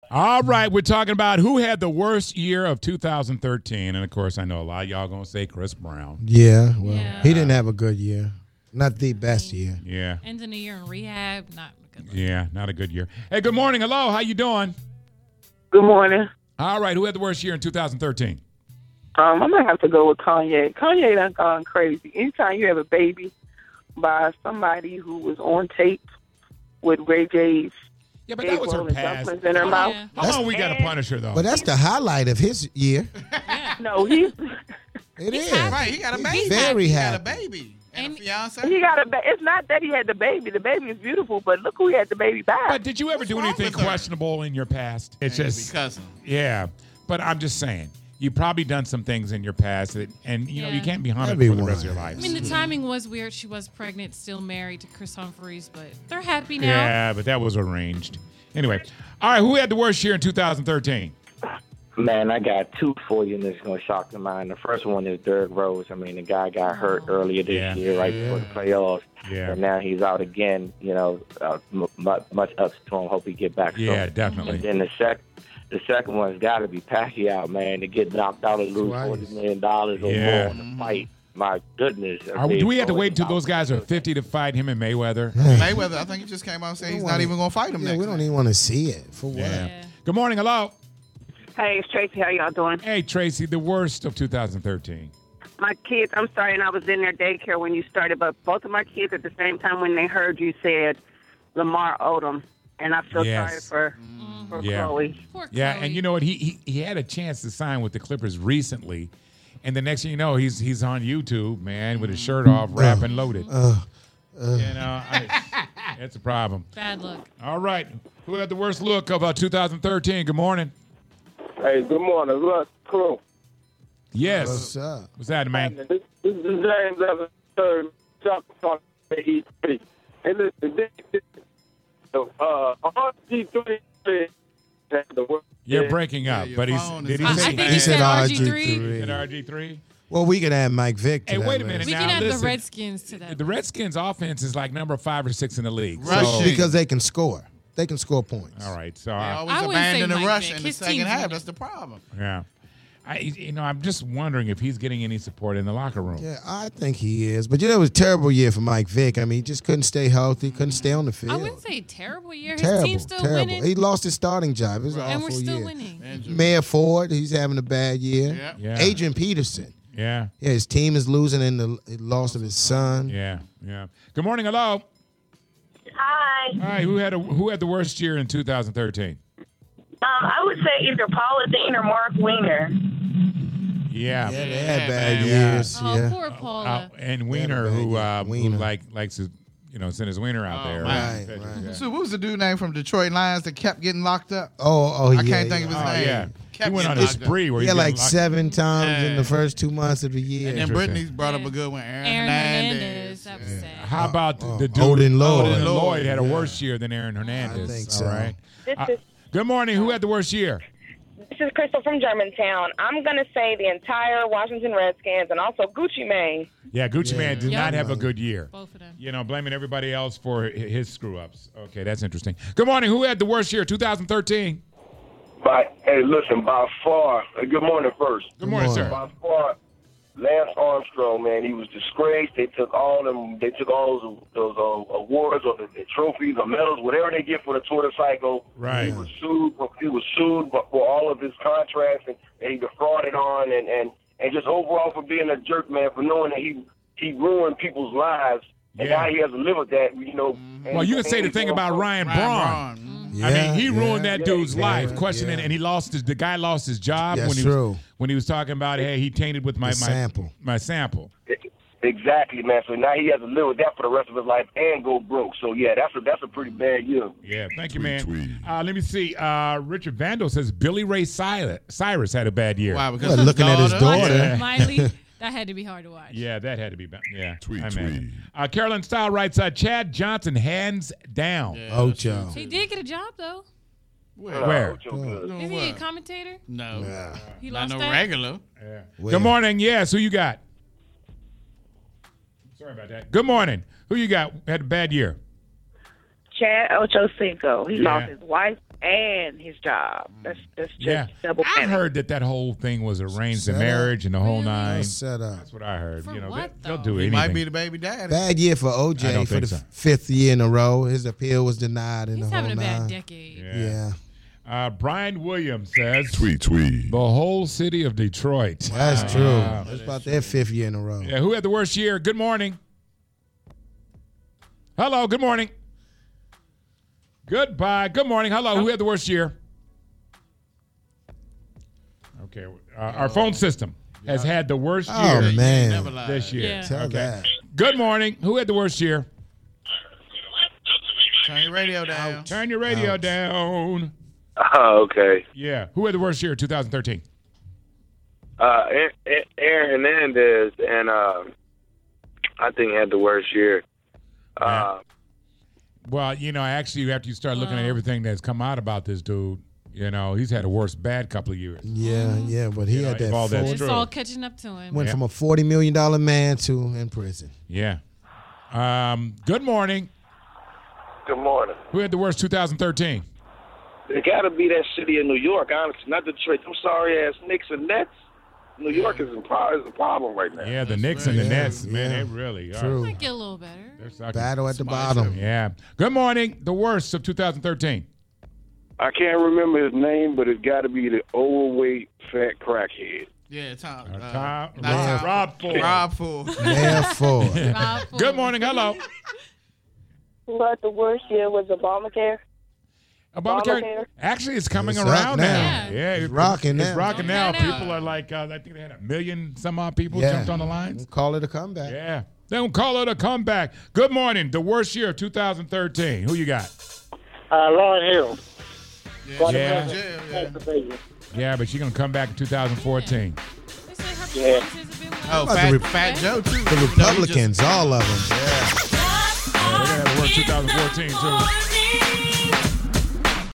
All right, we're talking about who had the worst year of 2013. And, of course, I know a lot of y'all going to say Chris Brown. Yeah, well, he didn't have a good year. Not the best year. Yeah. Ending the year in rehab, not a good one. Yeah, not a good year. Hey, good morning. Hello, how you doing? Good morning. All right, who had the worst year in 2013? I'm going to have to go with Kanye. Kanye done gone crazy. Anytime you have a baby by somebody who was on tape with Ray J's, yeah, but that was her past. In her mouth. How long we got to punish her, though? But that's the highlight of his year. No, he's... It is. Right, he got a baby. Very he happy. got a baby. And a fiance. He got a It's not that he had the baby. The baby is beautiful, but look who he had the baby by. But did you ever do anything questionable in your past? It's just... Cousin. Yeah, but I'm just saying. You've probably done some things in your past, and you know you can't be haunted for the rest of your life. I mean, the timing was weird. She was pregnant, still married to Chris Humphries, but they're happy now. Yeah, but that was arranged. Anyway, all right, who had the worst year in 2013? Man, I got two for you, and it's going to shock your mind. The first one is Derrick Rose. I mean, the guy got hurt earlier this year, right before the playoffs. Yeah. And now he's out again. You know, much ups to him. Hope he get back soon. Yeah, definitely. And then the second one's got to be Pacquiao, man, to get knocked out and lose $40 million or more in the fight. My goodness. Do we have to wait until those guys are 50 to fight him and Mayweather? Mayweather, I think he just came out and said he's not even going to fight him next. We don't even want to see it. For what? Yeah. Good morning. Hello. Hey, it's Tracy. How y'all doing? Hey, Tracy, the worst of 2013. My kids, I'm sorry, and I was in their daycare when you started, but both of my kids at the same time when they heard you said Lamar Odom, and I feel sorry for Chloe. Poor Chloe. Yeah, and you know what? He had a chance to sign with the Clippers recently, and the next thing you know, he's on YouTube, man, with his shirt off, rapping loaded. You know, that's a problem. Bad look. All right. Who had the worst look of 2013? Good morning. Hey, good morning. Look, crew. Yes. What's up? What's that, man? This is James Evans, third. Chuck E3. And listen, RG3 had the worst. You're breaking up, but did he I say think he said RG3. He said RG3? Well, we could add Mike Vick to Hey, that wait a list. minute. We now, can add listen, the Redskins to that. The Redskins' offense is like number 5 or 6 in the league. Rushing. Because they can score. They can score points. All right. So, They always I wouldn't say abandon the Mike rush Vick. in the His second team's half. winning. That's the problem. yeah. I'm just wondering if he's getting any support in the locker room. Yeah, I think he is. But, it was a terrible year for Mike Vick. I mean, he just couldn't stay healthy, couldn't stay on the field. I wouldn't say terrible year. His Terrible, team's still terrible. winning. He lost his starting job. It was an and awful we're still year. winning. Mayor Ford, he's having a bad year. Yeah. Yeah. Adrian Peterson. Yeah. Yeah, his team is losing in the loss of his son. Yeah. Yeah. Good morning. Hello. Hi. All right. Who had the worst year in 2013? I would say either Paula Dean or Mark Weiner. Yeah. Yeah, they had bad Yeah. years. Oh, Yeah. poor Paula. And Wiener, who likes to send his wiener out there. man. Right. So what was the dude name from Detroit Lions that kept getting locked up? Oh, I yeah. can't think of his Oh, name. yeah. He Kept went on getting a locked up. spree where He he had got like 7 times in the Yeah. first 2 months of the year. And then Interesting. Brittany's brought up a good one, Aaron Aaron Hernandez. Hernandez. That was sad. How about the dude? Odin Lloyd. Odin Lloyd had a worse year than Aaron Hernandez. I think so. All right. This is Good morning. Who had the worst year? this is Crystal from Germantown. I'm gonna say the entire Washington Redskins and also Gucci Mane. Yeah, Gucci Man did Yep. not have a good year. Both of them. You know, blaming everybody else for his screw-ups. Okay, that's interesting. Good morning. Who had the worst year, 2013? Hey, listen, by far, good morning first. Good morning, sir. By far, Lance Armstrong, man, he was disgraced. They took all those awards or the trophies or medals, whatever they get for the Twitter cycle. Right. He was sued for all of his contracts and he defrauded on and just overall for being a jerk, man, for knowing that he ruined people's lives. And now he has to live with that, you know. Well, you can say the thing about Ryan Braun. I mean, he ruined that dude's life, questioning, and the guy lost his job That's when he was talking about, hey, he tainted with my sample. My sample. Exactly, man. So now he has to live with that for the rest of his life and go broke. So yeah, that's a pretty bad year. Yeah, thank you, man. Let me see. Richard Vandal says Billy Ray Cyrus had a bad year. Wow, because Well, looking at his daughter. Yeah. Miley, that had to be hard to watch. Yeah, that had to be bad. Yeah, I imagine. Carolyn Style writes, Chad Johnson, hands down. Ocho. He did get a job, though. Where? Isn't he a commentator? No. He Not lost no that? regular. Yeah. Good morning. Yes, who you got? Sorry about that. Good morning. Who you got? Had a bad year. Chad Ochocinco. He lost his wife, and his job. That's just double I panic. heard that whole thing was arranged, the marriage and the whole nine. Set up. That's what I heard. For You know, what, they'll though? do He anything. might be the baby daddy. Bad year for I OJ don't for think the so. 5th year in a row. His appeal was denied in He's the whole having a bad nine. decade. Yeah. Brian Williams says, Tweet. the whole city of Detroit. That's true. It's about their 5th year in a row. Yeah, who had the worst year? Good morning. Hello, good morning. Goodbye. Good morning. Hello, who had the worst year? Okay, our phone system has had the worst year man. this year. Yeah. Tell that. Good morning. Who had the worst year? Turn your radio down. Turn your radio down. Oh, okay. Yeah. Who had the worst year? 2013. Aaron Hernandez, and I think had the worst year. Well, you know, actually, after you start looking at everything that's come out about this dude, you know, he's had a worse bad couple of years. Yeah, but he had that. all that's It's true. all catching up to him. Went from a $40 million man to in prison. Yeah. Good morning. Good morning. Who had the worst 2013? It got to be that city of New York, honestly, not Detroit. I'm sorry ass Knicks and Nets. New York is a problem right now. Yeah, the Knicks and the Yeah, Nets, man, yeah. they really are. True. Might get a little better. They're sucking. Battle at the bottom. Yeah. Good morning. The worst of 2013. I can't remember his name, but it's got to be the overweight fat crackhead. Yeah, Tom. Rob Ford. Rob Ford. Mayor Ford. Good morning. Hello. Who had the worst year was Obamacare. Obamacare. Actually, it's coming It's up around now. now. Yeah, It's rocking It's now. rocking now. Okay, now. People are like, I think they had 1 million some odd people Yeah. jumped on the lines. Call it a comeback. Yeah. They don't call it a comeback. Good morning. The worst year of 2013. Who you got? Lauryn Hill. Yeah. Yeah, but she's going to come back in 2014, too. They say her performances have been well. Oh, Fat Joe, too. The Republicans, all of them. Yeah, they got the worst 2014, too.